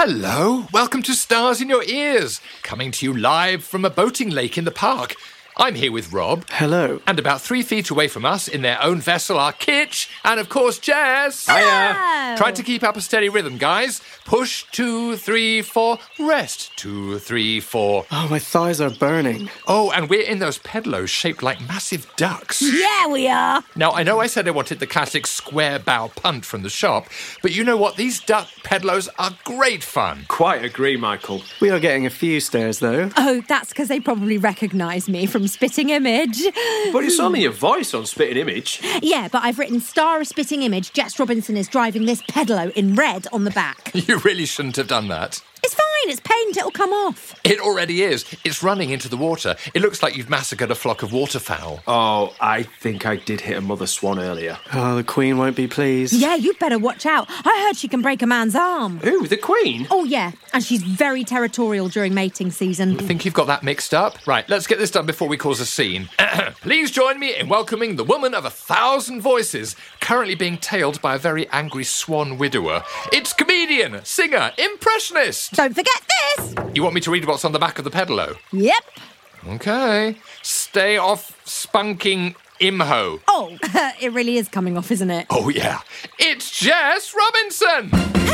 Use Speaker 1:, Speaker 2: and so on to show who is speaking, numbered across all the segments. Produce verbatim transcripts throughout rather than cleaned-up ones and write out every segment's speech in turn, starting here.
Speaker 1: Hello, welcome to Stars in Your Ears, coming to you live from a boating lake in the park. I'm here with Rob.
Speaker 2: Hello.
Speaker 1: And about three feet away from us, in their own vessel, are Kitch and, of course, Jess.
Speaker 3: Hiya.
Speaker 1: Try to keep up a steady rhythm, guys. Push, two, three, four. Rest, two, three, four.
Speaker 2: Oh, my thighs are burning.
Speaker 1: Oh, and we're in those pedlos shaped like massive ducks.
Speaker 3: Yeah, we are.
Speaker 1: Now, I know I said I wanted the classic square bow punt from the shop, but you know what? These duck pedlos are great fun.
Speaker 4: Quite agree, Michael.
Speaker 2: We are getting a few stares, though.
Speaker 3: Oh, that's because they probably recognise me from Spitting Image.
Speaker 4: But it's only your voice on Spitting Image.
Speaker 3: Yeah, but I've written Star of Spitting Image, Jess Robinson is driving this pedalo in red on the back.
Speaker 1: You really shouldn't have done that.
Speaker 3: It's fine, it's paint, it'll come off.
Speaker 1: It already is. It's running into the water. It looks like you've massacred a flock of waterfowl.
Speaker 4: Oh, I think I did hit a mother swan earlier.
Speaker 2: Oh, the Queen won't be pleased.
Speaker 3: Yeah, you'd better watch out. I heard she can break a man's arm.
Speaker 4: Who, the Queen?
Speaker 3: Oh, yeah, and she's very territorial during mating season.
Speaker 1: I think you've got that mixed up. Right, let's get this done before we cause a scene. Please join me in welcoming the woman of a thousand voices, currently being tailed by a very angry swan widower. It's comedian, singer, impressionist.
Speaker 3: Don't forget this.
Speaker 1: You want me to read what's on the back of the pedalo?
Speaker 3: Yep.
Speaker 1: Okay. Stay off spunking imho.
Speaker 3: Oh, it really is coming off, isn't it?
Speaker 1: Oh, yeah. It's Jess Robinson.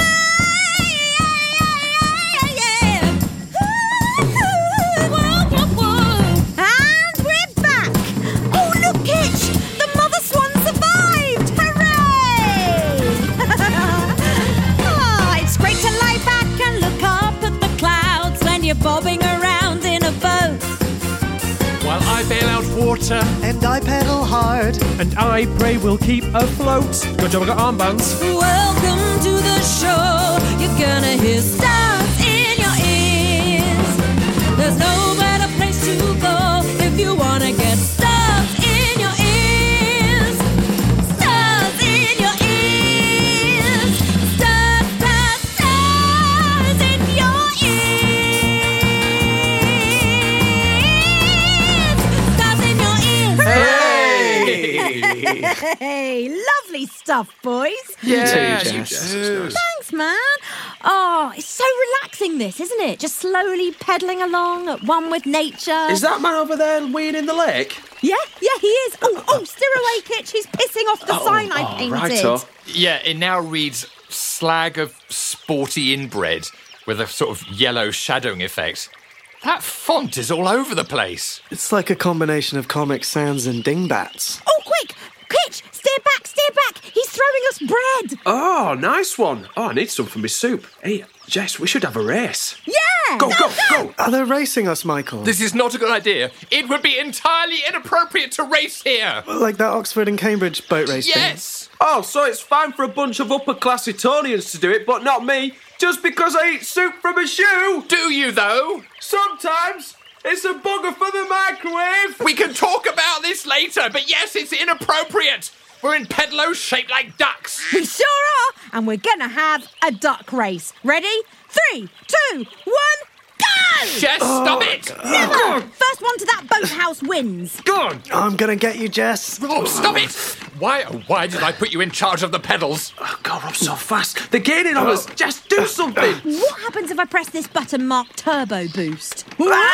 Speaker 3: And we're back. Oh, look, Kitch. The mother swan survived. Hooray! Oh, it's great to lie back and look up at the clouds when you're bobbing around in a boat.
Speaker 1: While I bail out water.
Speaker 2: And I pedal hard.
Speaker 5: And I pray we'll keep afloat. Good job I got armbands.
Speaker 3: Welcome to the show. You're gonna hear stars in your ears. There's no better place to go if you wanna get stars in your ears. Stars in your ears. Stars, stars, stars in your ears. Stars in your ears.
Speaker 1: Hey!
Speaker 3: Hey, lovely stuff, boys.
Speaker 1: Yeah,
Speaker 2: too,
Speaker 1: you
Speaker 2: Jess.
Speaker 1: do.
Speaker 3: Thanks, man. Oh, it's so relaxing, this, isn't it? Just slowly pedalling along at one with nature.
Speaker 4: Is that man over there weeing in the lake?
Speaker 3: Yeah, yeah, he is. Oh, oh, steer away, Kitch. He's pissing off the sign I
Speaker 4: oh,
Speaker 3: painted.
Speaker 4: righto.
Speaker 1: Yeah, it now reads slag of sporty inbred with a sort of yellow shadowing effect. That font is all over the place.
Speaker 2: It's like a combination of Comic Sans and Dingbats.
Speaker 3: Oh, quick! Kitch, steer back, steer back. He's throwing us bread.
Speaker 4: Oh, nice one. Oh, I need some for my soup. Hey, Jess, we should have a race.
Speaker 3: Yeah!
Speaker 4: Go, go, go!
Speaker 2: Are they racing us, Michael?
Speaker 1: This is not a good idea. It would be entirely inappropriate to race here.
Speaker 2: Like that Oxford and Cambridge boat race thing?
Speaker 1: Yes.
Speaker 4: Oh, so it's fine for a bunch of upper-class Etonians to do it, but not me, just because I eat soup from a shoe?
Speaker 1: Do you, though?
Speaker 4: Sometimes it's a bugger for the microwave.
Speaker 1: We can talk about this later, but yes, it's inappropriate. We're in pedlos shaped like ducks.
Speaker 3: We sure are, and we're gonna have a duck race. Ready? Three, two, one, go!
Speaker 1: Jess, stop it.
Speaker 3: Never! First one to that boathouse wins.
Speaker 1: Go on.
Speaker 2: I'm gonna get you, Jess.
Speaker 1: Rob, stop it. Why, oh, why did I put you in charge of the pedals?
Speaker 4: Oh, God, I'm so fast. They're gaining on us. Just do something.
Speaker 3: What happens if I press this button marked Turbo Boost?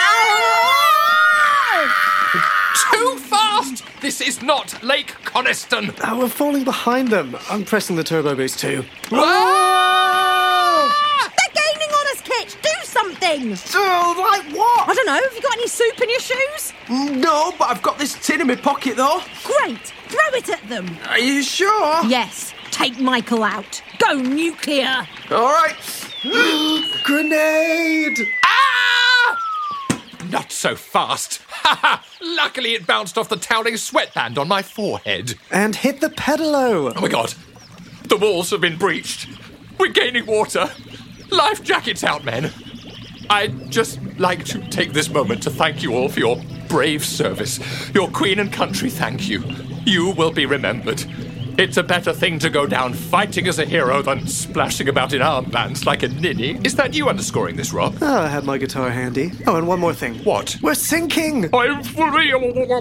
Speaker 1: Too fast. This is not Lake Coniston.
Speaker 2: Oh, we're falling behind them. I'm pressing the turbo boost too.
Speaker 1: Ah!
Speaker 3: They're gaining on us, Kitch. Do something.
Speaker 2: Oh, like what?
Speaker 3: I don't know. Have you got any soup in your shoes?
Speaker 4: No, but I've got this tin in my pocket, though.
Speaker 3: Great. Throw it at them.
Speaker 4: Are you sure?
Speaker 3: Yes. Take Michael out. Go nuclear.
Speaker 4: All right.
Speaker 2: Grenade!
Speaker 1: Ah! Not so fast. Ha ha! Luckily it bounced off the toweling sweatband on my forehead.
Speaker 2: And hit the pedalo.
Speaker 1: Oh my God. The walls have been breached. We're gaining water. Life jackets out, men. I'd just like to take this moment to thank you all for your brave service. Your Queen and country thank you. You will be remembered. It's a better thing to go down fighting as a hero than splashing about in armbands like a ninny. Is that you underscoring this, Rob?
Speaker 2: Oh, I had my guitar handy. Oh, and one more thing.
Speaker 1: What?
Speaker 2: We're sinking!
Speaker 1: I'm free.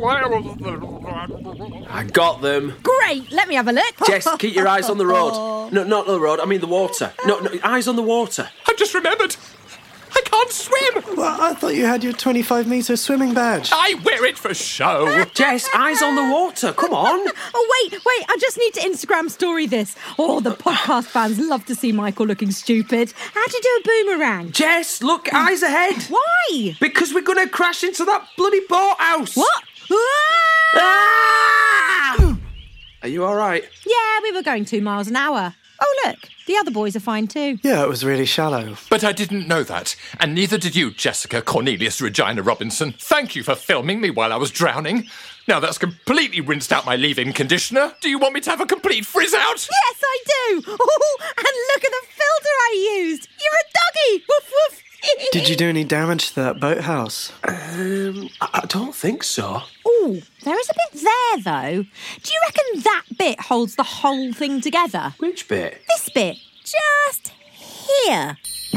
Speaker 4: I got them.
Speaker 3: Great, let me have a look.
Speaker 4: Jess, keep your eyes on the road. No, not the road, I mean the water. No, no, eyes on the water.
Speaker 1: I've just remembered. I can't swim.
Speaker 2: Well, I thought you had your twenty-five metre swimming badge.
Speaker 1: I wear it for show.
Speaker 4: Jess, eyes on the water, come on.
Speaker 3: Oh, wait, wait, I just need to Instagram story this. Oh, the podcast fans love to see Michael looking stupid. How'd you do a boomerang?
Speaker 4: Jess, look, eyes ahead.
Speaker 3: Why?
Speaker 4: Because we're going to crash into that bloody boathouse.
Speaker 3: What? Ah!
Speaker 4: Ah! Are you all right?
Speaker 3: Yeah, we were going two miles an hour. Oh, look, the other boys are fine too.
Speaker 2: Yeah, it was really shallow.
Speaker 1: But I didn't know that, and neither did you, Jessica Cornelius Regina Robinson. Thank you for filming me while I was drowning. Now that's completely rinsed out my leave-in conditioner. Do you want me to have a complete frizz out?
Speaker 3: Yes, I do. Oh, and look at the filter I used. You're a doggy. Woof, woof.
Speaker 2: Did you do any damage to that boathouse?
Speaker 4: Um, I, I don't think so.
Speaker 3: Oh, there is a bit there, though. Do you reckon that bit holds the whole thing together?
Speaker 4: Which bit?
Speaker 3: This bit. Just here.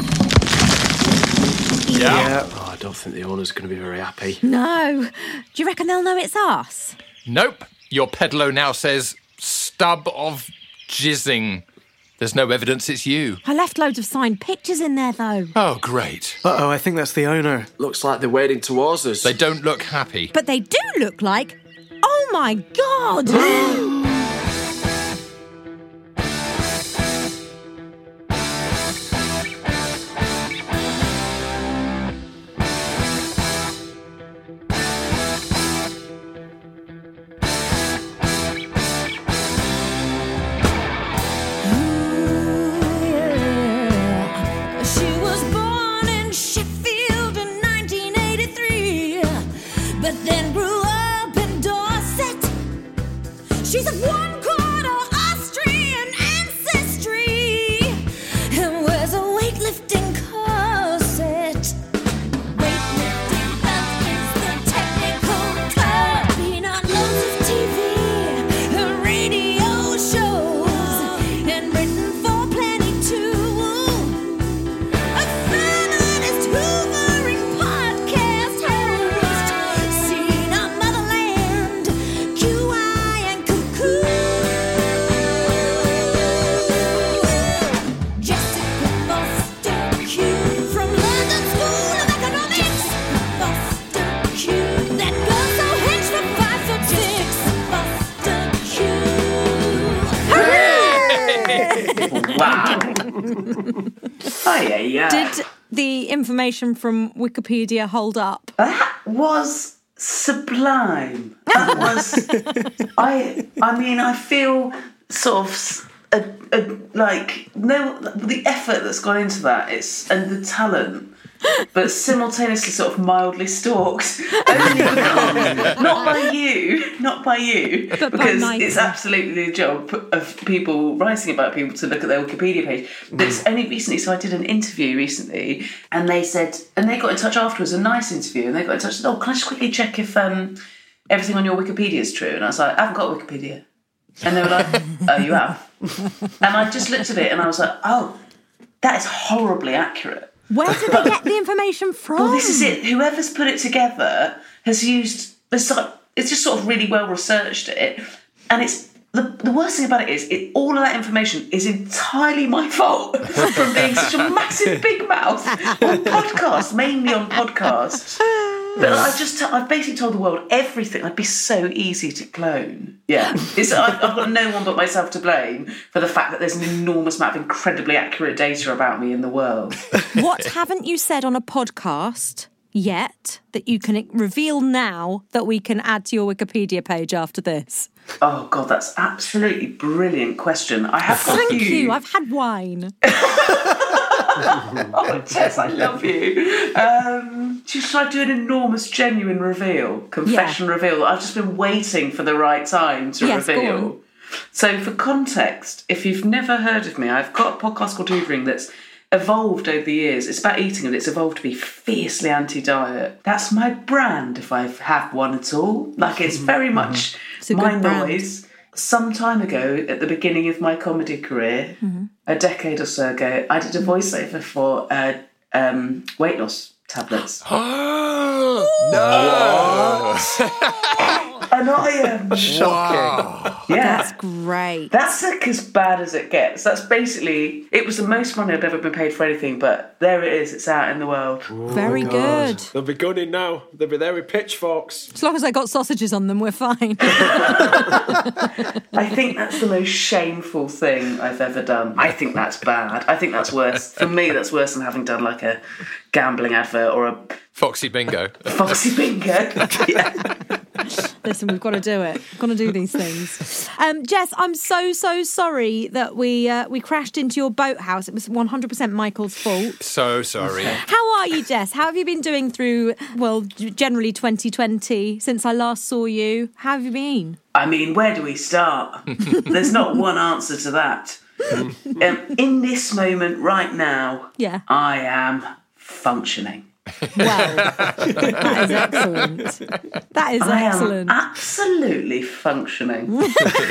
Speaker 2: Yeah.
Speaker 4: Oh, I don't think the owner's going to be very happy.
Speaker 3: No. Do you reckon they'll know it's us?
Speaker 1: Nope. Your pedalo now says stub of jizzing. There's no evidence it's you.
Speaker 3: I left loads of signed pictures in there, though.
Speaker 1: Oh, great.
Speaker 2: Uh-oh, I think that's the owner.
Speaker 4: Looks like they're wading towards us.
Speaker 1: They don't look happy.
Speaker 3: But they do look like... Oh, my God!
Speaker 6: She was born in Sheffield in nineteen eighty-three, but then grew up in Dorset. She's of one quarter Austrian ancestry and wears a weightlifting corset. Weightlifting, that is the technical term. Peanut loads of T V and radio shows and written for plenty too. A feminist hoovering podcast host, seen on Motherland, Q I and Cuckoo. Jessica Foster Q from London School of Economics. Foster Q, that girl so hench for five foot six. Foster Q.
Speaker 7: Wow. Oh, yeah, yeah.
Speaker 3: Did the information from Wikipedia hold up?
Speaker 7: That was sublime. That was. I. I mean, I feel sort of s- a, a, like no the effort that's gone into that. It's and the talent, but simultaneously sort of mildly stalked. Only because, not by you, not by you,
Speaker 3: But by
Speaker 7: because
Speaker 3: Michael.
Speaker 7: it's absolutely the job of people writing about people to look at their Wikipedia page. But it's only recently, so I did an interview recently, and they said, and they got in touch afterwards, a nice interview, and they got in touch and said, oh, can I just quickly check if um, everything on your Wikipedia is true? And I was like, I haven't got Wikipedia. And they were like, oh, you have? And I just looked at it and I was like, oh, that is horribly accurate.
Speaker 3: Where did they get the information from?
Speaker 7: Well, this is it. Whoever's put it together has used, it's like- it's just sort of really well researched it. And it's, the, the worst thing about it is, it, all of that information is entirely my fault from being such a massive big mouth on podcasts, mainly on podcasts. But I just, t- I've basically told the world everything. I'd be so easy to clone. Yeah, it's, I've, I've got no one but myself to blame for the fact that there's an enormous amount of incredibly accurate data about me in the world.
Speaker 3: What haven't you said on a podcast yet that you can reveal now that we can add to your Wikipedia page after this?
Speaker 7: Oh God, that's absolutely brilliant question. I have got
Speaker 3: Thank
Speaker 7: a few.
Speaker 3: you, I've had wine.
Speaker 7: Oh, Tess, I love you. Um, should I do an enormous, genuine reveal? Confession reveal? I've just been waiting for the right time to
Speaker 3: Yes, go
Speaker 7: reveal.
Speaker 3: on.
Speaker 7: So, for context, if you've never heard of me, I've got a podcast called Hoovering that's evolved over the years. It's about eating, and it's evolved to be fiercely anti-diet. That's my brand, if I have one at all. Like, it's very much
Speaker 3: It's a
Speaker 7: my
Speaker 3: good brand.
Speaker 7: noise. some time ago, at the beginning of my comedy career, a decade or so ago, I did a voiceover for uh, um, weight loss tablets.
Speaker 1: No!
Speaker 7: And I am...
Speaker 2: Shocking.
Speaker 7: Yeah.
Speaker 6: That's great.
Speaker 7: That's like as bad as it gets. That's basically, it was the most money I've ever been paid for anything, but there it is, it's out in the world.
Speaker 6: Very good.
Speaker 4: They'll be gunning now. They'll be there with pitchforks.
Speaker 6: As long as I got sausages on them, we're fine.
Speaker 7: I think that's the most shameful thing I've ever done. I think that's bad. I think that's worse. For me, that's worse than having done like a gambling advert or a
Speaker 1: Foxy Bingo.
Speaker 7: Foxy Bingo. Yeah.
Speaker 6: Listen, we've got to do it. We've got to do these things. Um, Jess, I'm so, so sorry that we uh, we crashed into your boathouse. It was one hundred percent Michael's fault.
Speaker 1: So sorry.
Speaker 6: How are you, Jess? How have you been doing through, well, generally twenty twenty, since I last saw you? How have you been?
Speaker 7: I mean, where do we start? There's not one answer to that. Um, in this moment right now,
Speaker 6: Yeah.
Speaker 7: I am funcking.
Speaker 6: Well, that is excellent. That is
Speaker 7: I
Speaker 6: excellent.
Speaker 7: am absolutely functioning. um,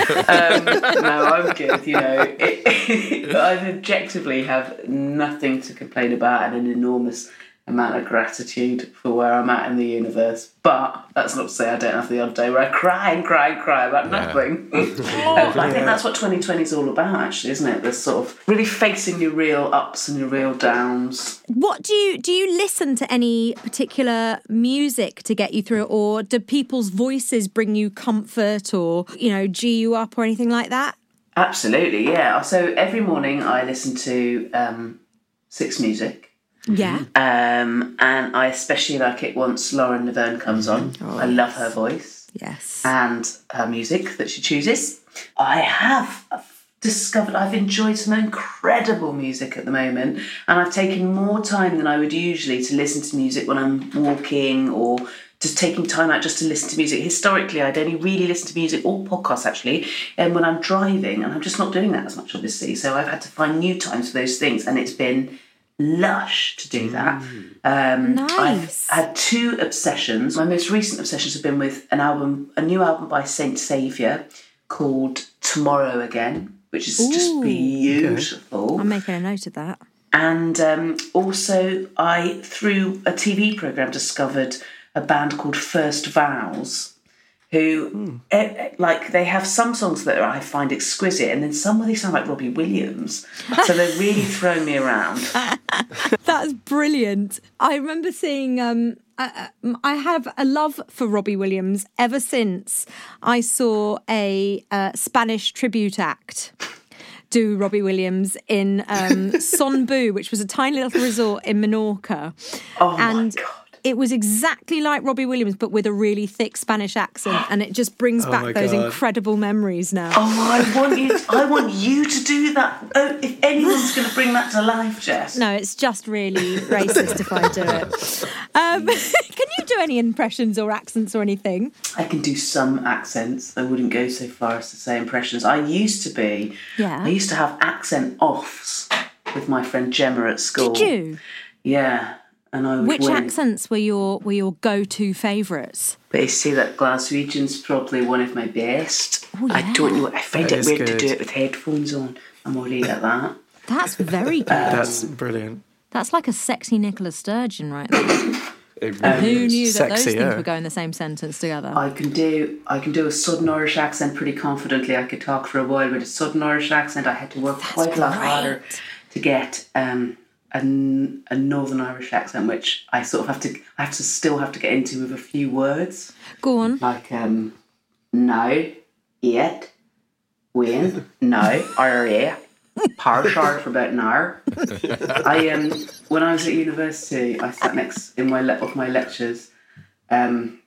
Speaker 7: no, I'm good. You know, it, I objectively have nothing to complain about and an enormous amount of gratitude for where I'm at in the universe. But that's not to say I don't have the odd day where I cry and cry and cry about nothing. um, I think that's what twenty twenty is all about, actually, isn't it? This sort of really facing your real ups and your real downs.
Speaker 6: What do you do? You listen to any particular music to get you through it, or do people's voices bring you comfort, or you know, G you up, or anything like that?
Speaker 7: Absolutely, yeah. So every morning I listen to um, Six Music.
Speaker 6: Yeah.
Speaker 7: Um, and I especially like it once Lauren Laverne comes on.
Speaker 6: Oh,
Speaker 7: I love her voice
Speaker 6: Yes.
Speaker 7: and her music that she chooses. I have discovered I've enjoyed some incredible music at the moment, and I've taken more time than I would usually to listen to music when I'm walking or just taking time out just to listen to music. Historically, I'd only really listen to music or podcasts actually, and when I'm driving, and I'm just not doing that as much, obviously. So I've had to find new times for those things, and it's been lush to do that. Um,
Speaker 6: Nice.
Speaker 7: I've had two obsessions. My most recent obsessions have been with an album, a new album by Saint Saviour called Tomorrow Again, which is just
Speaker 6: Ooh.
Speaker 7: beautiful.
Speaker 6: I'm making a note of that.
Speaker 7: And um, also, I, through a T V programme, discovered a band called First Vows, who, eh, like, they have some songs that I find exquisite, and then some of they sound like Robbie Williams. So they're really throwing me around.
Speaker 6: That's brilliant. I remember seeing. Um, I, I have a love for Robbie Williams ever since I saw a uh, Spanish tribute act do Robbie Williams in um, Son Bu, which was a tiny little resort in Menorca.
Speaker 7: Oh,
Speaker 6: and
Speaker 7: my God.
Speaker 6: it was exactly like Robbie Williams, but with a really thick Spanish accent, and it just brings
Speaker 2: my
Speaker 6: back those
Speaker 2: God.
Speaker 6: incredible memories now.
Speaker 7: Oh, I want you. I want you to do that. Oh, if anyone's going to bring that to life, Jess.
Speaker 6: No, it's just really racist if I do it. Um, can you do any impressions or accents or anything?
Speaker 7: I can do some accents. I wouldn't go so far as to say impressions. I used to be.
Speaker 6: Yeah.
Speaker 7: I used to have accent offs with my friend Gemma at school.
Speaker 6: Did you?
Speaker 7: Yeah. And I would
Speaker 6: Which
Speaker 7: win.
Speaker 6: accents were your were your go-to favourites?
Speaker 7: But you see that Glaswegian's probably one of my best.
Speaker 6: Oh,
Speaker 7: I
Speaker 6: yeah.
Speaker 7: don't know. I find
Speaker 2: That
Speaker 7: it
Speaker 2: is
Speaker 7: weird to
Speaker 2: good.
Speaker 7: do it with headphones on. I'm already at that.
Speaker 6: That's very good.
Speaker 2: That's brilliant.
Speaker 6: That's like a sexy Nicola Sturgeon right there.
Speaker 2: It
Speaker 7: Um,
Speaker 2: really
Speaker 6: Who
Speaker 2: is.
Speaker 6: knew that those
Speaker 2: Sexy,
Speaker 6: things
Speaker 2: yeah.
Speaker 6: would go in the same sentence together?
Speaker 7: I can do I can do a Southern Irish accent pretty confidently. I could talk for a while with a Southern Irish accent. I had to work quite a lot
Speaker 6: great.
Speaker 7: harder to get um, a, n- a Northern Irish accent, which I sort of have to I have to still have to get into with a few words
Speaker 6: Go on.
Speaker 7: like um, no, yet, when, no, or yeah. Power chart for about an hour. I um when I was at university, I sat next in my le- of my lectures um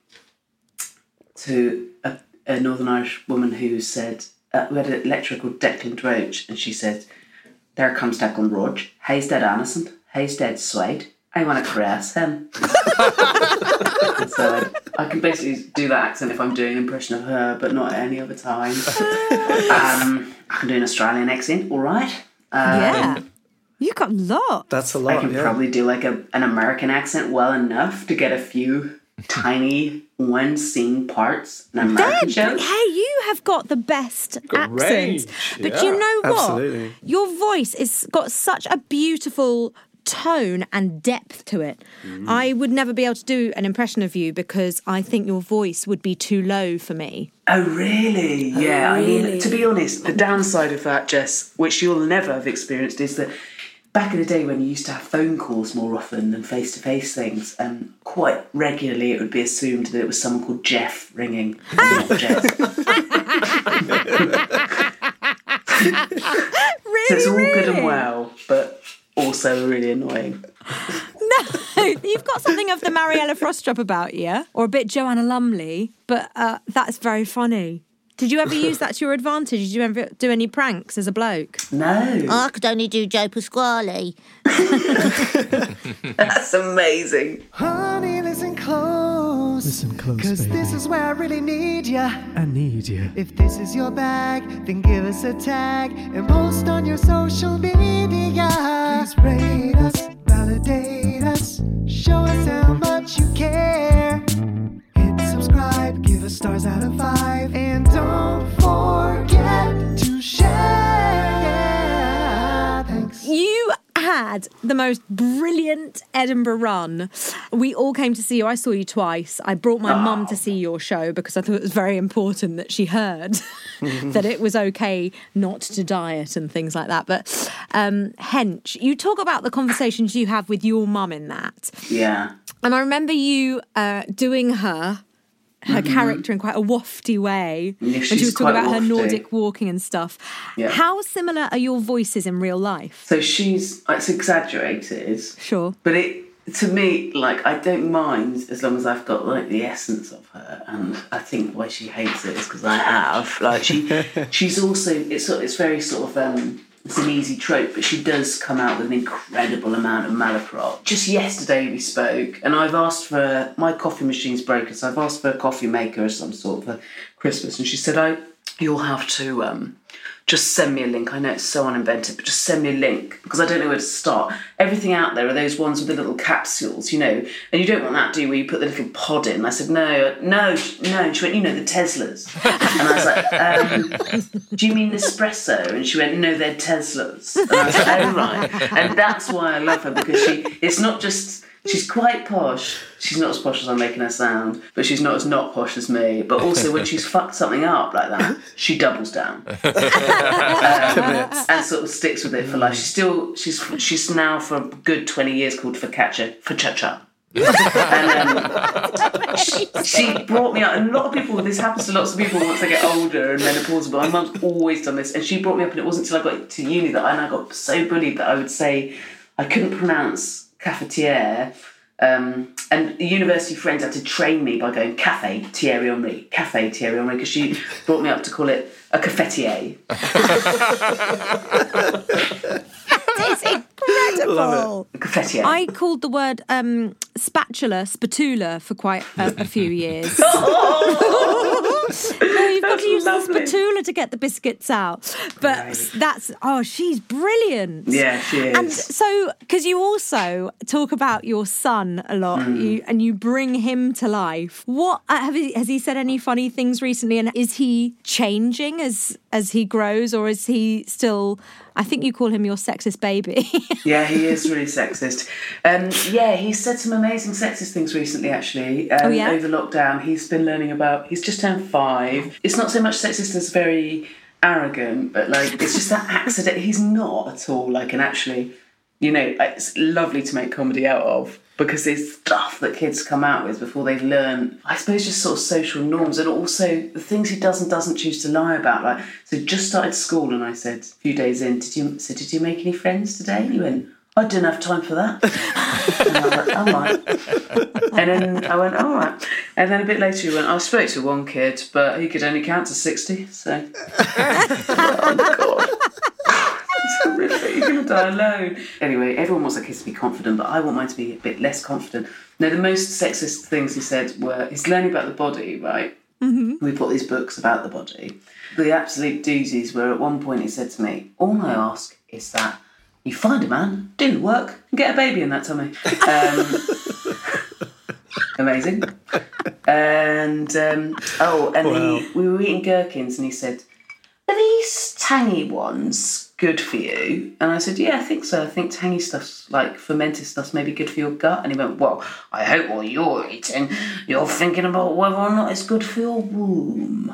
Speaker 7: to a, a Northern Irish woman who said uh, we had a lecturer called Declan Droge, and she said, "There comes Declan Droge. He's dead innocent. He's dead sweet. I want to caress him." And so I, I can basically do that accent if I'm doing an impression of her, but not at any other time. um, I can do an Australian accent, all right. Um,
Speaker 6: Yeah. You got a lot.
Speaker 2: That's a
Speaker 7: I
Speaker 2: lot,
Speaker 7: can
Speaker 2: yeah.
Speaker 7: probably do like a, an American accent well enough to get a few tiny one-scene parts in American
Speaker 6: Deb,
Speaker 7: shows.
Speaker 6: hey, you have got the best accent.
Speaker 4: range,
Speaker 6: But
Speaker 4: yeah.
Speaker 6: you know what?
Speaker 2: Absolutely.
Speaker 6: Your voice has got such a beautiful tone and depth to it.
Speaker 4: Mm.
Speaker 6: I would never be able to do an impression of you because I think your voice would be too low for me.
Speaker 7: Oh, really? Yeah, I
Speaker 6: really?
Speaker 7: mean, to be honest, the downside of that, Jess, which you'll never have experienced, is that back in the day when you used to have phone calls more often than face-to-face things, um, quite regularly it would be assumed that it was someone called Jeff ringing, not Jess.
Speaker 6: Really,
Speaker 7: So it's all
Speaker 6: really?
Speaker 7: good and well, but also really annoying.
Speaker 6: No, you've got something of the Mariella Frostrup about you, or a bit Joanna Lumley, but uh, that's very funny. Did you ever use that to your advantage? Did you ever do any pranks as a bloke?
Speaker 7: No.
Speaker 8: I could only do Joe Pasquale.
Speaker 7: That's amazing.
Speaker 9: Honey, listen close.
Speaker 5: Listen close,
Speaker 9: Cause
Speaker 5: baby.
Speaker 9: this is where I really need ya.
Speaker 5: I need you.
Speaker 9: If this is your bag, then give us a tag and post on your social media. Please rate us, validate us, show us how much you care. Hit subscribe, give us stars out of five, and don't forget to share. Thanks.
Speaker 6: You had the most brilliant Edinburgh run. We all came to see you. I saw you twice. I brought my mum to see your show because I thought it was very important that she heard that it was okay not to diet and things like that. But um, Hench, you talk about the conversations you have with your mum in that.
Speaker 7: Yeah.
Speaker 6: And I remember you uh, doing her her character in quite a wafty way
Speaker 7: Yeah,
Speaker 6: when she
Speaker 7: she's
Speaker 6: was talking
Speaker 7: quite
Speaker 6: about her
Speaker 7: wafty.
Speaker 6: Nordic walking and stuff.
Speaker 7: Yeah.
Speaker 6: How similar are your voices in real life?
Speaker 7: So she's, it's exaggerated.
Speaker 6: Sure.
Speaker 7: But it, to me, like, I don't mind as long as I've got, like, the essence of her. And I think why she hates it is because I have. Like, she, she's also, it's sort, it's very sort of, um, it's an easy trope, but she does come out with an incredible amount of malaprop. Just yesterday we spoke, and I've asked for, my coffee machine's broken, so I've asked for a coffee maker of some sort for Christmas, and she said, "I, you'll have to, um, just send me a link. I know it's so uninventive, but just send me a link because I don't know where to start. Everything out there are those ones with the little capsules, you know, and you don't want that, do you, where you put the little pod in?" I said, no, no, no. And she went, "You know, the Teslas." And I was like, um, "Do you mean Nespresso?" And she went, "No, they're Teslas." And I was like, "Oh, right." And that's why I love her, because she, it's not just, she's quite posh. She's not as posh as I'm making her sound, but she's not as not posh as me. But also when she's fucked something up like that, she doubles down. um, and sort of sticks with it for life. She's still, she's she's now for a good twenty years called Focaccia, Focaccia. And um, she, she brought me up, and a lot of people, this happens to lots of people once they get older and menopausal, but my mum's always done this, and she brought me up, and it wasn't until I got to uni that I, and I got so bullied that I would say I couldn't pronounce cafetiere. Um, and the university friends had to train me by going Cafe Thierry Henry, Cafe Thierry Henry, because she brought me up to call it a cafetier.
Speaker 6: It's incredible.
Speaker 7: A cafetier.
Speaker 6: I called the word um, spatula, spatula for quite a, a few years. No, you've got
Speaker 7: That's
Speaker 6: to use
Speaker 7: lovely.
Speaker 6: the spatula to get the biscuits out. But
Speaker 7: Right.
Speaker 6: that's, oh, she's brilliant.
Speaker 7: Yeah, she is.
Speaker 6: And so, because you also talk about your son a lot,
Speaker 7: Mm.
Speaker 6: you, and you bring him to life. What uh, have he, has he said any funny things recently? And is he changing as as he grows, or is he still? I think you call him your sexist baby.
Speaker 7: Yeah, he is really sexist. Um, yeah, he's said some amazing sexist things recently, actually. Um,
Speaker 6: Oh, yeah?
Speaker 7: Over lockdown, he's been learning about, he's just turned five. It's not so much sexist as very arrogant, but like, it's just that accident. He's not at all like an actually, you know, it's lovely to make comedy out of, because there's stuff that kids come out with before they've learned, I suppose, just sort of social norms, and also the things he does and doesn't choose to lie about. Like, so just started school, and I said a few days in, did you so did you make any friends today? And he went, "I didn't have time for that." And I was like, "All right." And then I went, "All right." And then a bit later he went, "I spoke to one kid, but he could only count to sixty, so." Oh, God. It's horrific. You're going to die alone. Anyway, everyone wants their kids to be confident, but I want mine to be a bit less confident. No, the most sexist things he said were, he's learning about the body, right? Mm-hmm. We've got these books about the body. The absolute doozies were, at one point he said to me, "All I ask is that you find a man, do the work, and get a baby in that tummy." Um, Amazing. And, um, oh, and
Speaker 2: Wow.
Speaker 7: he, we were eating gherkins and he said, are these tangy ones good for you? And I said, yeah, I think so. I think tangy stuff's, like fermented stuff's maybe good for your gut. And he went, well, I hope while you're eating, you're thinking about whether or not it's good for your womb.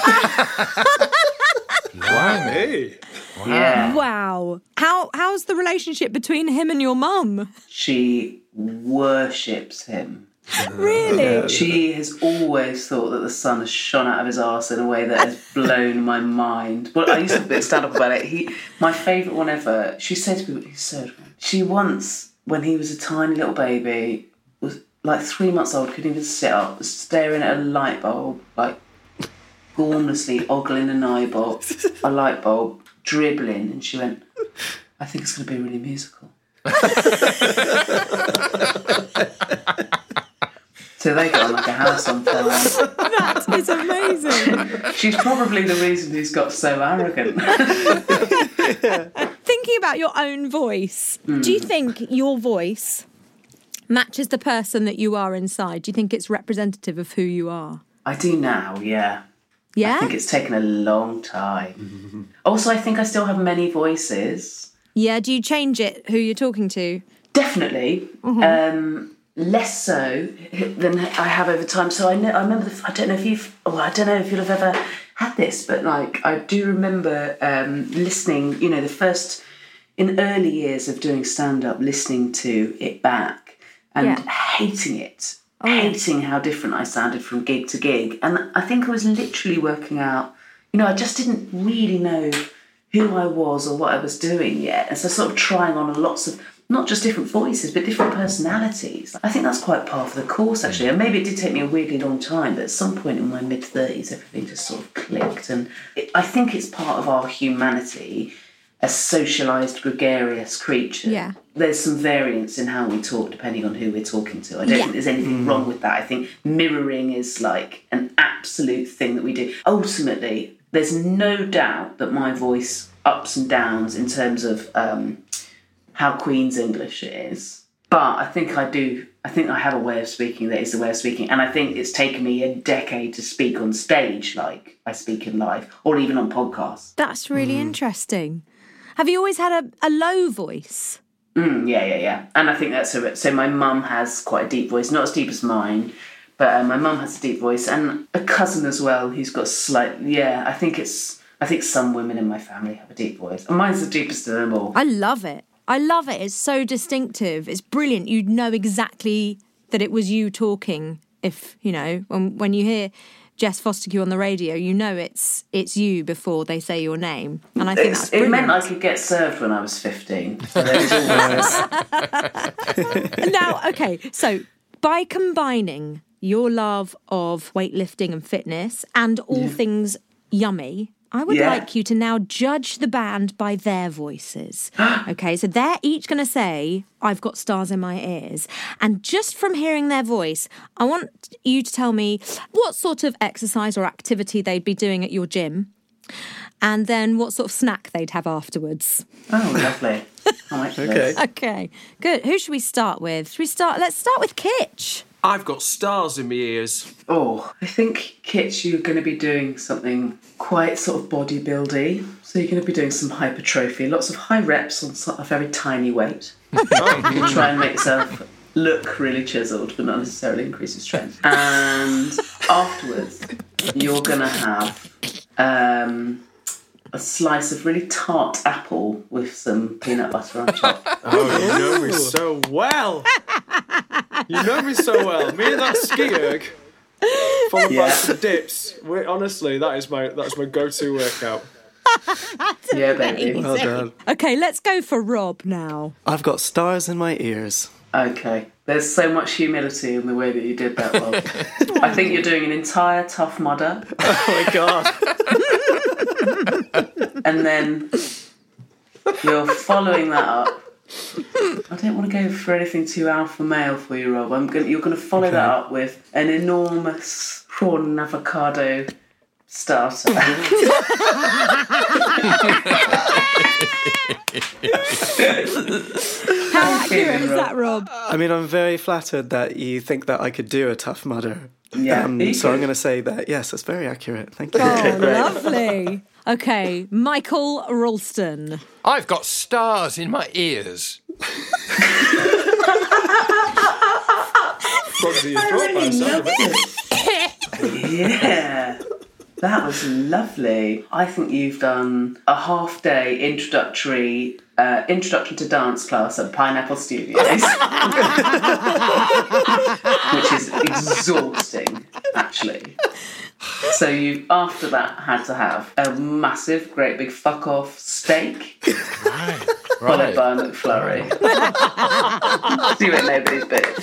Speaker 2: Hey.
Speaker 7: Yeah.
Speaker 6: Wow. How how's the relationship between him and your mum?
Speaker 7: She worships him.
Speaker 6: Really?
Speaker 7: She has always thought that the sun has shone out of his arse in a way that has blown my mind. But I used to bit stand up about it. He, my favourite one ever, she said to me, he's so, she once, when he was a tiny little baby, was like three months old, couldn't even sit up, was staring at a light bulb, like gormlessly ogling an eyeball, a light bulb, dribbling, and she went, I think it's going to be really musical. So they got like a house on fire.
Speaker 6: That is amazing.
Speaker 7: She's probably the reason he's got so arrogant.
Speaker 6: Thinking about your own voice,
Speaker 7: Mm.
Speaker 6: do you think your voice matches the person that you are inside? Do you think it's representative of who you are?
Speaker 7: I do now, yeah.
Speaker 6: Yeah?
Speaker 7: I think it's taken a long time. Also, I think I still have many voices.
Speaker 6: Yeah, do you change it, who you're talking to?
Speaker 7: Definitely. Um, less so than I have over time. So I know, I remember, the, I don't know if you've, well, I don't know if you'll have ever had this, but like, I do remember um, listening, you know, the first, in early years of doing stand-up, listening to it back and
Speaker 6: Yeah.
Speaker 7: hating it.
Speaker 6: Oh, yeah.
Speaker 7: Hating how different I sounded from gig to gig. And I think I was literally working out, you know, I just didn't really know who I was or what I was doing yet. And so sort of trying on lots of, not just different voices, but different personalities. I think that's quite part of the course, actually. And maybe it did take me a weirdly long time, but at some point in my mid-thirties, everything just sort of clicked. And it, I think it's part of our humanity as socialised, gregarious creatures.
Speaker 6: Yeah.
Speaker 7: There's some variance in how we talk depending on who we're talking to. I don't
Speaker 6: Yeah.
Speaker 7: think there's anything wrong with that. I think mirroring is like an absolute thing that we do. Ultimately, there's no doubt that my voice ups and downs in terms of um, how Queen's English it is. But I think I do, I think I have a way of speaking that is the way of speaking. And I think it's taken me a decade to speak on stage like I speak in live or even on podcasts.
Speaker 6: That's really interesting. Have you always had a, a low voice?
Speaker 7: Mm, yeah, yeah, yeah. And I think that's a, so my mum has quite a deep voice, not as deep as mine, but uh, my mum has a deep voice, and a cousin as well who's got slight, yeah, I think it's, I think some women in my family have a deep voice. And mine's the deepest of them all.
Speaker 6: I love it. I love it. It's so distinctive. It's brilliant. You'd know exactly that it was you talking if, you know, when, when you hear Jess Fostercue on the radio, you know it's it's you before they say your name. And I think
Speaker 7: It's,
Speaker 6: that's
Speaker 7: it
Speaker 6: brilliant.
Speaker 7: meant I could get served when I was fifteen. So there was always...
Speaker 6: Now, okay, so by combining your love of weightlifting and fitness and all things yummy, I would
Speaker 7: Yeah.
Speaker 6: like you to now judge the band by their voices. Okay, so they're each going to say, I've got stars in my ears. And just from hearing their voice, I want you to tell me what sort of exercise or activity they'd be doing at your gym, and then what sort of snack they'd have afterwards.
Speaker 7: Oh, lovely. I like this.
Speaker 2: Okay.
Speaker 6: Okay, good. Who should we start with? Should we start? Let's start with Kitch.
Speaker 4: I've got stars in my ears.
Speaker 7: Oh, I think, Kitch, you're going to be doing something quite sort of bodybuildy. So you're going to be doing some hypertrophy, lots of high reps on so- a very tiny weight. You can try and make yourself look really chiselled, but not necessarily increase your strength. And afterwards, you're going to have um, a slice of really tart apple with some peanut butter on top.
Speaker 4: Oh, you know me so well. You know me so well. Me and that ski erg, followed
Speaker 7: Yeah.
Speaker 4: by some dips. Wait, honestly, that is my that's my go-to workout.
Speaker 7: Yeah, baby.
Speaker 2: Well done.
Speaker 6: Okay, let's go for Rob now.
Speaker 2: I've got stars in my ears.
Speaker 7: Okay. There's so much humility in the way that you did that, Rob. I think you're doing an entire Tough Mudder,
Speaker 2: Oh my god.
Speaker 7: and then you're following that up. I don't want to go for anything too alpha male for you, Rob. I'm gonna, you're going to follow that up with an enormous prawn and avocado starter.
Speaker 6: How accurate is that, Rob?
Speaker 2: I mean, I'm very flattered that you think that I could do a Tough Mudder.
Speaker 7: Yeah,
Speaker 2: Um,
Speaker 7: you
Speaker 2: so I'm
Speaker 7: could.
Speaker 2: going to say that, yes, that's very accurate. Thank you.
Speaker 6: Oh, lovely. Okay, Michael Ralston.
Speaker 1: I've got stars in my ears.
Speaker 7: Yeah, that was lovely. I think you've done a half day introductory uh, introduction to dance class at Pineapple Studios, which is exhausting, actually. So you, after that, had to have a massive, great big fuck off steak,
Speaker 1: Right.
Speaker 7: followed
Speaker 1: Right.
Speaker 7: by a McFlurry. So you ain't nobody's bitch.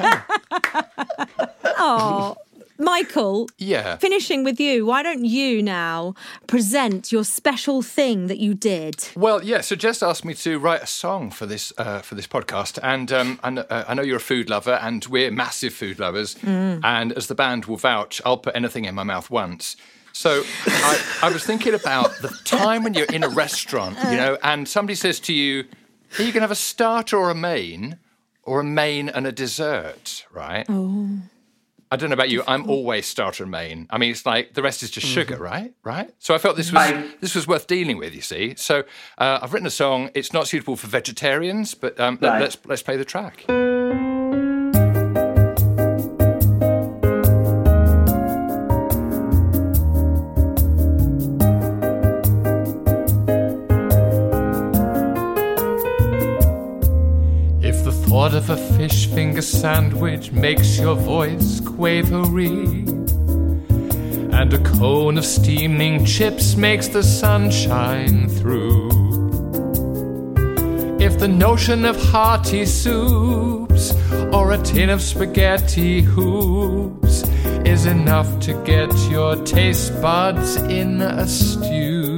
Speaker 6: Oh, Michael.
Speaker 1: Yeah.
Speaker 6: Finishing with you, why don't you now present your special thing that you did?
Speaker 1: Well, yeah. So Jess asked me to write a song for this uh, for this podcast, and um, I, know, uh, I know you're a food lover, and we're massive food lovers. And as the band will vouch, I'll put anything in my mouth once. So I, I was thinking about the time when you're in a restaurant, you know, and somebody says to you, "Are you going to have a starter or a main, or a main and a dessert?" Right?
Speaker 6: Oh.
Speaker 1: I don't know about you. I'm always starter and main. I mean, it's like the rest is just sugar, right? Right. So I felt this was
Speaker 7: I-
Speaker 1: this was worth dealing with. You see. So uh, I've written a song. It's not suitable for vegetarians, but um, let-
Speaker 7: Right.
Speaker 1: let's let's play the track. If the thought of a fish finger sandwich makes your voice quavery, and a cone of steaming chips makes the sun shine through, if the notion of hearty soups or a tin of spaghetti hoops is enough to get your taste buds in a stew,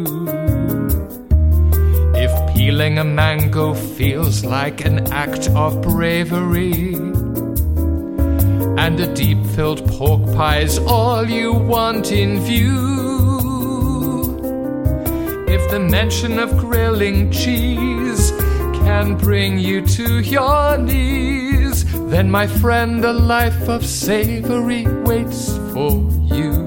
Speaker 1: if peeling a mango feels like an act of bravery, and a deep-filled pork pie's all you want in view, if the mention of grilling cheese can bring you to your knees, then my friend, a life of savory waits for you.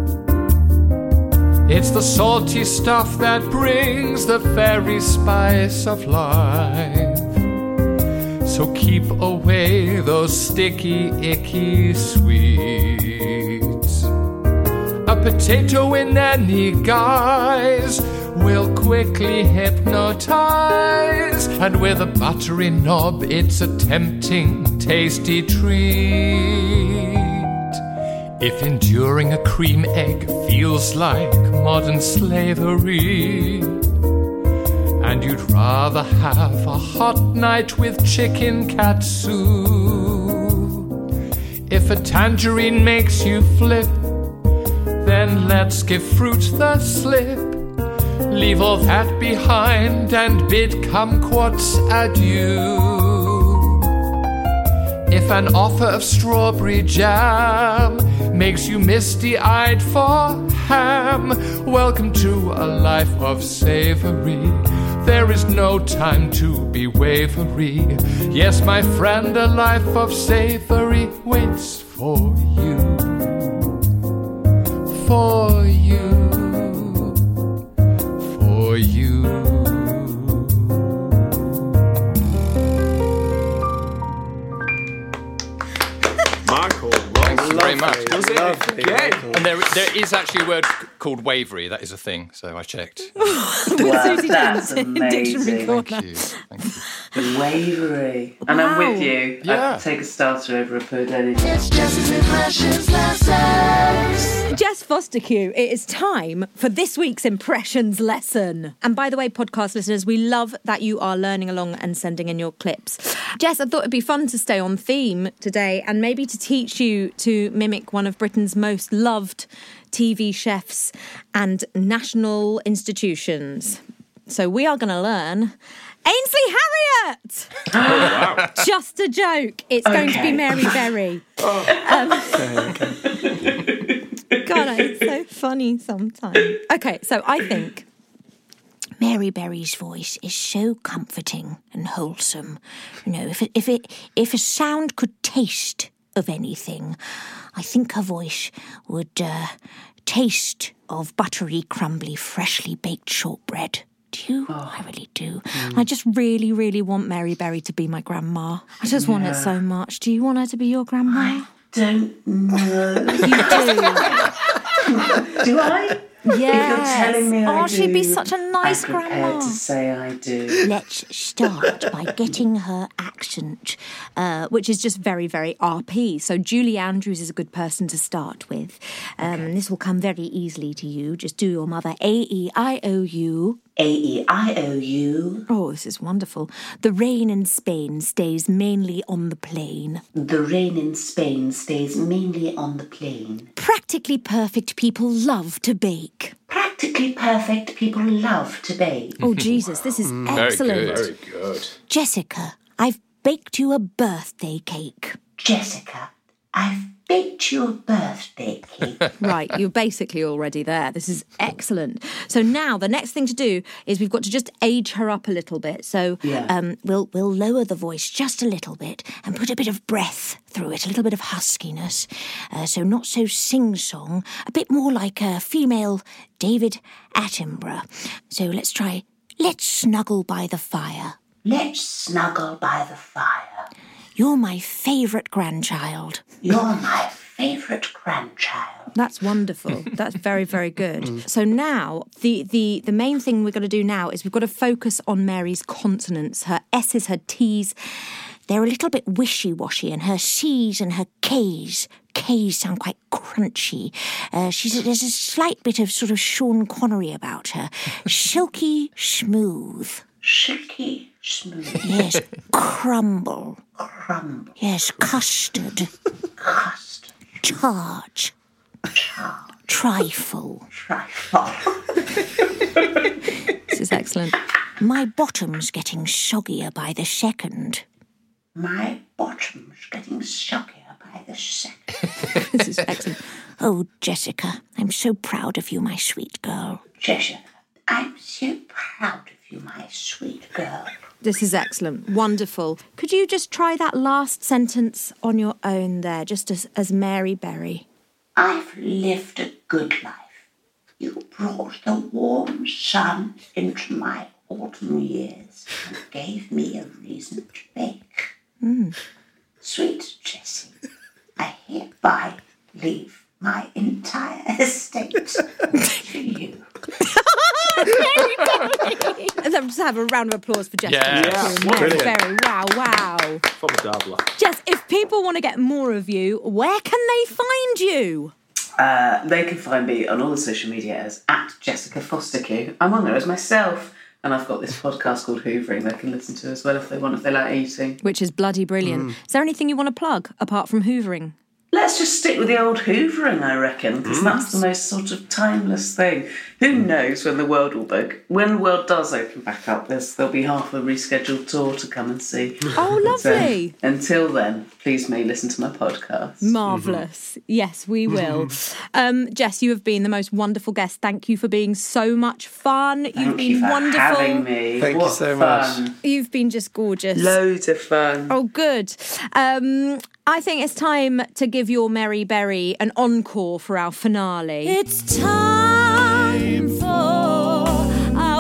Speaker 1: It's the salty stuff that brings the very spice of life. So keep away those sticky, icky sweets. A potato in any guise will quickly hypnotize, and with a buttery knob, it's a tempting, tasty treat. If enduring a cream egg feels like modern slavery, and you'd rather have a hot night with chicken katsu, if a tangerine makes you flip, then let's give fruit the slip. Leave all that behind and bid kumquats adieu. If an offer of strawberry jam makes you misty-eyed for ham, welcome to a life of savory. There is no time to be wavery. Yes, my friend, a life of savory waits for you. For you. For you.
Speaker 4: Michael,
Speaker 1: Thank you very much.
Speaker 4: was it
Speaker 2: Lovely,
Speaker 4: again?
Speaker 2: Michael.
Speaker 1: And there, there is actually a word c- called wavery. That is a thing, so I checked.
Speaker 7: Wow,
Speaker 6: Susie
Speaker 7: that's
Speaker 6: Dent in Dictionary
Speaker 7: amazing.
Speaker 6: Corner.
Speaker 1: Thank you. Thank you.
Speaker 7: Wavery. And I'm with you.
Speaker 1: Yeah.
Speaker 7: I'd take a starter over a pudding.
Speaker 9: It's Jess's Impressions Lessons.
Speaker 6: Jess Fostercue, it is time for this week's Impressions lesson. And by the way, podcast listeners, we love that you are learning along and sending in your clips. Jess, I thought it'd be fun to stay on theme today and maybe to teach you to mimic one of Britain's most loved T V chefs and national institutions. So we are going to learn Ainsley Harriott!
Speaker 1: Oh, wow.
Speaker 6: Just a joke. It's going to be
Speaker 7: Okay.
Speaker 6: Mary Berry. Um, God, it's so funny sometimes. Okay, so I think
Speaker 8: Mary Berry's voice is so comforting and wholesome. You know, if it, if it, if a sound could taste of anything, I think her voice would uh, taste of buttery, crumbly, freshly baked shortbread. Do you? Oh. I really do. Mm. I just really, really want Mary Berry to be my grandma. I just yeah. want it so much. Do you want her to be your grandma?
Speaker 7: I don't know.
Speaker 8: You do?
Speaker 7: Do I?
Speaker 8: Yes.
Speaker 7: If you're telling me I
Speaker 8: oh,
Speaker 7: do,
Speaker 8: she'd be such a nice
Speaker 7: I'm prepared
Speaker 8: grandma.
Speaker 7: to say I do.
Speaker 8: Let's start by getting her accent,
Speaker 6: uh, which is just very, very R P. So Julie Andrews is a good person to start with. Um,
Speaker 7: okay.
Speaker 6: This will come very easily to you. Just do your mother A E I O U.
Speaker 7: A E I O U.
Speaker 6: Oh, this is wonderful. The rain in Spain stays mainly on the plain.
Speaker 7: The rain in Spain stays mainly on the plain.
Speaker 6: Practically perfect people love to bake.
Speaker 7: Practically perfect people love to bake.
Speaker 6: Oh, Jesus, this is
Speaker 1: mm,
Speaker 6: excellent.
Speaker 1: Very good. Very good.
Speaker 6: Jessica, I've baked you a birthday cake.
Speaker 7: Jessica, I've baked you a birthday cake.
Speaker 6: Right, you're basically already there. This is excellent. So now the next thing to do is we've got to just age her up a little bit. So
Speaker 7: yeah.
Speaker 6: um, we'll we'll lower the voice just a little bit and put a bit of breath through it, a little bit of huskiness. Uh, so not so sing-song, a bit more like a female David Attenborough. So let's try, let's snuggle by the fire.
Speaker 7: Let's snuggle by the fire.
Speaker 6: You're my favourite grandchild.
Speaker 7: You're my favourite grandchild.
Speaker 6: That's wonderful. That's very, very good. So now, the, the, the main thing we're going to do now is we've got to focus on Mary's consonants, her S's, her T's. They're a little bit wishy-washy, and her C's and her K's. K's sound quite crunchy. Uh, she's There's a slight bit of sort of Sean Connery about her. Silky smooth.
Speaker 7: Silky smooth.
Speaker 8: Yes, crumble.
Speaker 7: Crumble.
Speaker 8: Yes, custard.
Speaker 7: Custard.
Speaker 8: Charge.
Speaker 7: Charge.
Speaker 8: Trifle.
Speaker 7: Trifle.
Speaker 6: This is excellent.
Speaker 8: My bottom's getting soggier by the second.
Speaker 7: My bottom's getting soggier by the second.
Speaker 6: This is excellent.
Speaker 8: Oh, Jessica, I'm so proud of you, my sweet girl.
Speaker 7: Jessica, I'm so proud of you, my sweet girl.
Speaker 6: This is excellent. Wonderful. Could you just try that last sentence on your own there, just as, as Mary Berry?
Speaker 7: I've lived a good life. You brought the warm sun into my autumn years and gave me a reason to bake.
Speaker 6: Mm.
Speaker 7: Sweet Jessie, I hereby leave my entire estate to you.
Speaker 6: Let's have a round of applause for Jess.
Speaker 1: Yes.
Speaker 4: Yeah,
Speaker 6: Mary Berry. Wow, wow.
Speaker 4: Formidable.
Speaker 6: Jess, if people want to get more of you, where can they find you?
Speaker 7: Uh, they can find me on all the social media as at Jessica Fosterkew. I'm on there as myself. And I've got this podcast called Hoovering they can listen to as well if they want, if they like eating.
Speaker 6: Which is bloody brilliant. Mm. Is there anything you want to plug apart from Hoovering?
Speaker 7: Let's just stick with the old hoovering, I reckon, because mm. that's the most sort of timeless thing. Who knows when the world will book? When the world does open back up, there's, there'll be half a rescheduled tour to come and see.
Speaker 6: Oh, lovely.
Speaker 7: So, until then, please may listen to my podcast.
Speaker 6: Marvellous. Mm-hmm. Yes, we will. um, Jess, you have been the most wonderful guest. Thank you for being so much fun.
Speaker 7: Thank
Speaker 6: You've been
Speaker 7: you for
Speaker 6: wonderful.
Speaker 7: having me.
Speaker 2: Thank
Speaker 7: what
Speaker 2: you so
Speaker 7: fun.
Speaker 2: much.
Speaker 6: You've been just gorgeous.
Speaker 7: Loads of fun.
Speaker 6: Oh, good. Um, I think it's time to give your Mary Berry an encore for our finale. It's time for our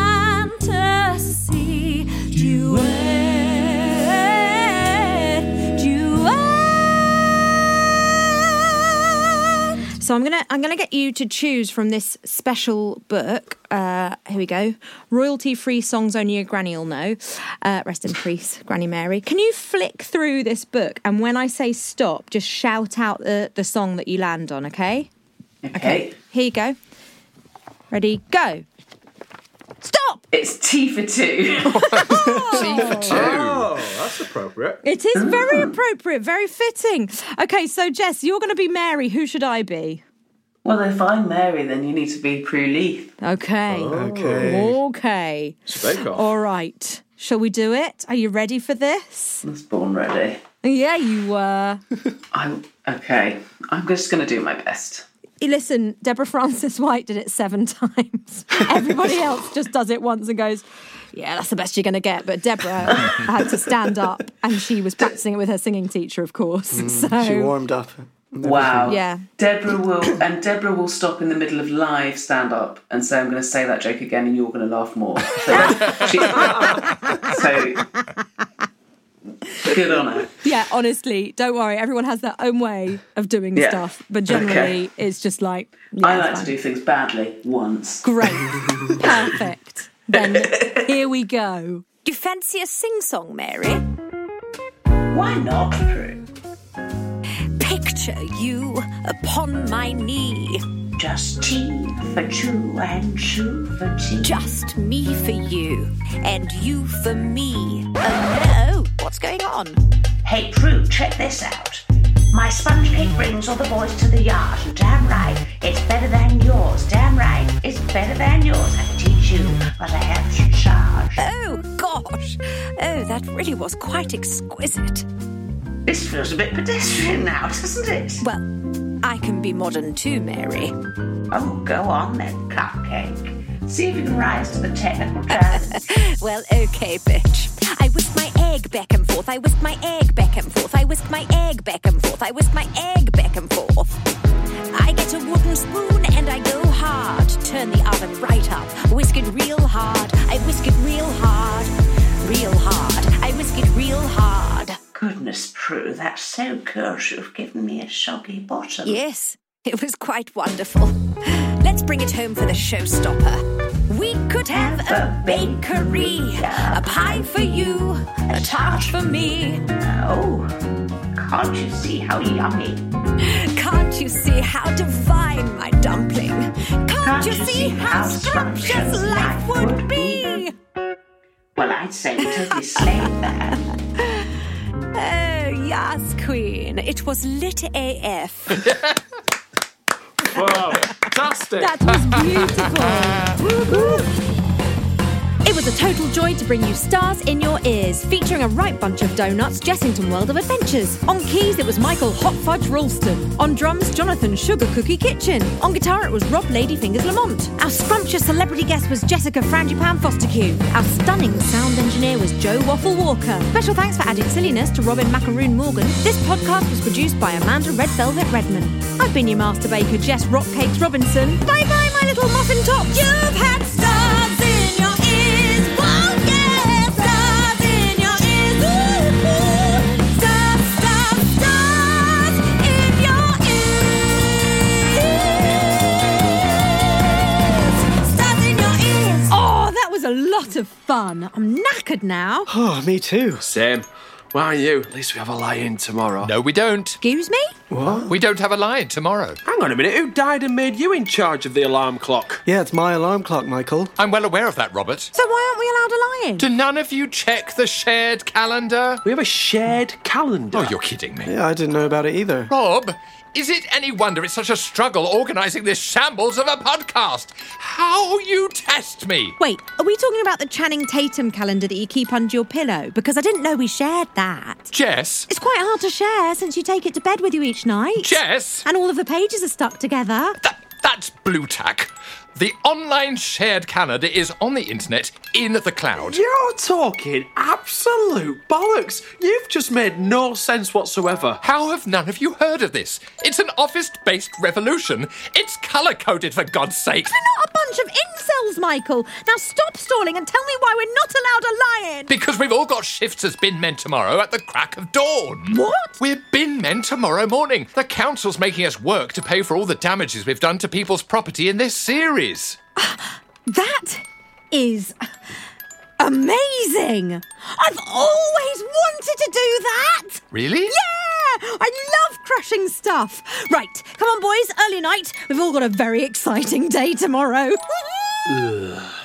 Speaker 6: fantasy duet. Duet. So I'm gonna I'm gonna get you to choose from this special book. Uh, here we go. Royalty-free songs only your granny will know. Uh, rest in peace, Granny Mary. Can you flick through this book and when I say stop, just shout out the, the song that you land on, okay?
Speaker 7: Okay.
Speaker 6: Okay. Here you go. Ready, go. Stop!
Speaker 7: It's T for two.
Speaker 1: T for two.
Speaker 4: Oh, that's appropriate.
Speaker 6: It is very appropriate, very fitting. Okay, so Jess, you're going to be Mary. Who should I be?
Speaker 7: Well, if I'm Mary, then you need to be Prue Leith.
Speaker 6: Okay.
Speaker 2: Okay.
Speaker 6: Okay.
Speaker 4: Bake off.
Speaker 6: All right. Shall we do it? Are you ready for this?
Speaker 7: I was born ready.
Speaker 6: Yeah, you were.
Speaker 7: I okay. I'm just going to do my best.
Speaker 6: Listen, Deborah Frances White did it seven times. Everybody else just does it once and goes, yeah, that's the best you're going to get. But Deborah had to stand up, and she was practicing it with her singing teacher, of course. Mm, so
Speaker 2: she warmed up.
Speaker 7: Wow.
Speaker 6: Yeah.
Speaker 7: Deborah will, and Deborah will stop in the middle of live stand up and say, I'm going to say that joke again and you're going to laugh more. So, she, so good on her.
Speaker 6: Yeah, honestly, don't worry. Everyone has their own way of doing
Speaker 7: Yeah.
Speaker 6: stuff. But generally,
Speaker 7: Okay.
Speaker 6: it's just like... Yeah,
Speaker 7: I
Speaker 6: it's
Speaker 7: like
Speaker 6: fine.
Speaker 7: to do things badly once.
Speaker 6: Great. Perfect. Then here we go.
Speaker 8: Do you fancy a sing-song, Mary?
Speaker 7: Why not, Prue?
Speaker 8: Picture you upon my knee.
Speaker 7: Just tea for True and True for tea.
Speaker 8: Just me for you, and you for me. Oh no, what's going on?
Speaker 7: Hey, Prue, check this out. My sponge cake brings all the boys to the yard. Damn right, it's better than yours. Damn right, it's better than yours. I can teach you, but I have to charge.
Speaker 8: Oh gosh, oh, that really was quite exquisite.
Speaker 7: This feels a bit pedestrian now, doesn't it?
Speaker 8: Well, I can be modern too, Mary.
Speaker 7: Oh, go on then, cupcake. See if you can rise to the technical challenge.
Speaker 8: Well, okay, bitch. I whisk my egg back and forth. I whisk my egg back and forth. I whisk my egg back and forth. I whisk my egg back and forth. I get a wooden spoon and I go hard. Turn the oven right up. Whisk it real hard. I whisk it real hard. Real hard. I whisk it real hard.
Speaker 7: Goodness, Prue, that's so coarse you've given me a soggy bottom.
Speaker 8: Yes, it was quite wonderful. Let's bring it home for the showstopper. We could have a bakery, a pie for you, a tart for me.
Speaker 7: Oh, can't you see how yummy?
Speaker 8: Can't you see how divine my dumpling? Can't,
Speaker 7: Can't
Speaker 8: you
Speaker 7: you
Speaker 8: see
Speaker 7: see
Speaker 8: how
Speaker 7: how
Speaker 8: scrumptious
Speaker 7: scrumptious
Speaker 8: life
Speaker 7: life
Speaker 8: would
Speaker 7: would
Speaker 8: be?
Speaker 7: Well, I'd say totally slayed that.
Speaker 8: Oh, yes, Queen. It was lit A F.
Speaker 4: Wow, fantastic.
Speaker 6: That was beautiful. Woo-hoo. It was a total joy to bring you Stars in Your Ears, featuring a right bunch of donuts, Jessington World of Adventures. On keys, it was Michael Hot Fudge Ralston. On drums, Jonathan Sugar Cookie Kitchen. On guitar, it was Rob Ladyfingers Lamont. Our scrumptious celebrity guest was Jessica Frangipan Fostercue. Our stunning sound engineer was Joe Waffle Walker. Special thanks for adding silliness to Robin Macaroon Morgan. This podcast was produced by Amanda Red Velvet Redman. I've been your master baker, Jess Rockcakes Robinson. Bye-bye, my little muffin top. You've had stars in your ears. Whoa, yeah, stars in your ears. Ooh, ooh. Stars, stars, stars in your ears. Stars in your ears. Oh, that was a lot of fun. I'm knackered now.
Speaker 2: Oh, me too.
Speaker 4: Same. Why aren't you? At least we have a lie-in tomorrow.
Speaker 1: No, we don't.
Speaker 6: Excuse me?
Speaker 2: What?
Speaker 1: We don't have a line tomorrow.
Speaker 4: Hang on a minute. Who died and made you in charge of the alarm clock?
Speaker 2: Yeah, it's my alarm clock, Michael.
Speaker 1: I'm well aware of that, Robert.
Speaker 6: So why aren't we allowed a lie-in?
Speaker 1: Do none of you check the shared calendar?
Speaker 4: We have a shared calendar.
Speaker 1: Oh, you're kidding me.
Speaker 2: Yeah, I didn't know about it either.
Speaker 1: Rob, is it any wonder it's such a struggle organising this shambles of a podcast? How you test me!
Speaker 6: Wait, are we talking about the Channing Tatum calendar that you keep under your pillow? Because I didn't know we shared that.
Speaker 1: Jess?
Speaker 6: It's quite hard to share since you take it to bed with you each night.
Speaker 1: Jess?
Speaker 6: And all of the pages are stuck together.
Speaker 1: That, that's blue tack. The online shared calendar is on the internet in the cloud.
Speaker 4: You're talking absolute bollocks. You've just made no sense whatsoever.
Speaker 1: How have none of you heard of this? It's an office-based revolution. It's colour-coded, for God's sake.
Speaker 6: We're not a bunch of incels, Michael. Now stop stalling and tell me why we're not allowed a lie-in.
Speaker 1: Because we've all got shifts as bin men tomorrow at the crack of dawn.
Speaker 6: What?
Speaker 1: We're bin men tomorrow morning. The council's making us work to pay for all the damages we've done to people's property in this series.
Speaker 6: That is amazing. I've always wanted to do that.
Speaker 1: Really?
Speaker 6: Yeah, I love crushing stuff. Right, come on, boys, early night. We've all got a very exciting day tomorrow.
Speaker 4: Ugh.